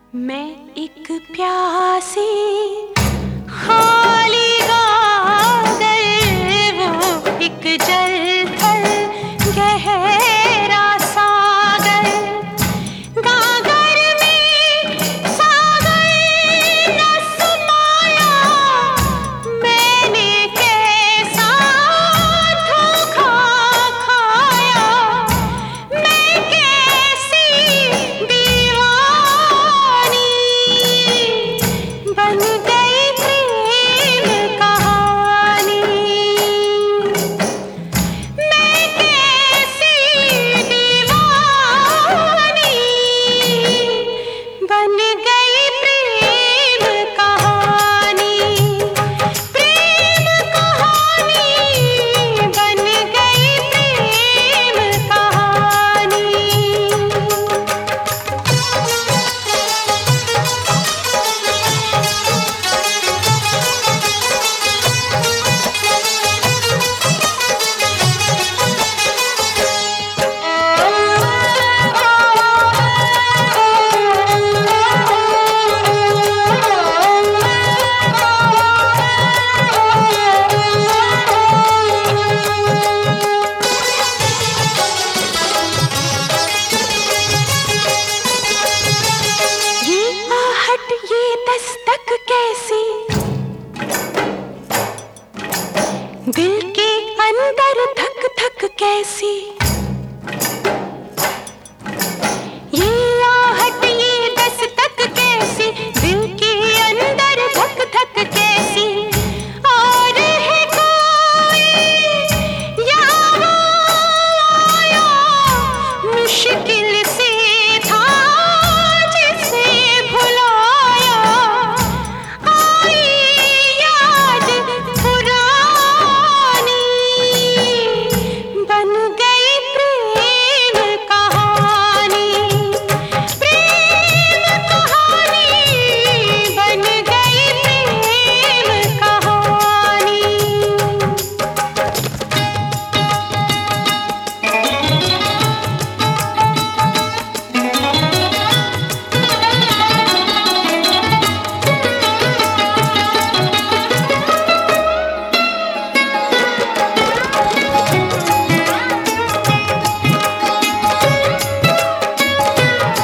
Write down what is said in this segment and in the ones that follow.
मैं एक प्यासी खाली गागर, वो एक जलथल गहरा सागर। गागर में सागर न समाया, मैंने कैसा धोखा खाया। मैं कैसी दीवानी बन गई प्रेम कहानी। मैं कैसी दीवानी बन गई प्रेम कहानी। प्रेम कहानी बन गई प्रेम कहानी। ये आहट, ये दस्तक कैसी, दिल के अंदर धक धक कैसी। ये आहट, ये दस्तक कैसी, दिल के अंदर धक धक कैसी। और है कोई या वो आया, मुश्किल से था जिसे भुलाया। आई याद पुरानी, बन गई प्रेम कहानी। प्रेम कहानी बन गई प्रेम कहानी।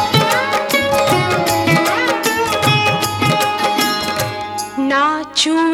नाचूं